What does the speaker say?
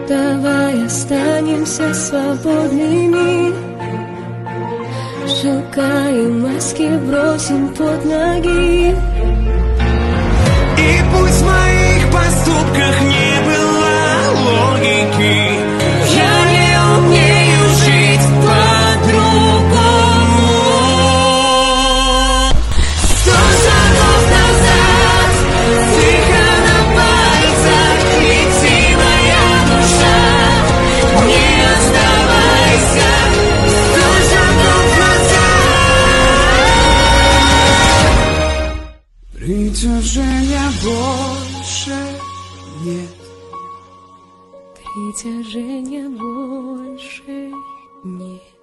Давай останемся свободными. Шелка и маски бросим под ноги. И пусть в моих поступках не было логики, я не умею жить по-другому. 100 шагов назад, тихо на пальцах, лети, моя душа, не оставайся. 100 шагов назад. Притяжения больше нет. Притяжения больше нет.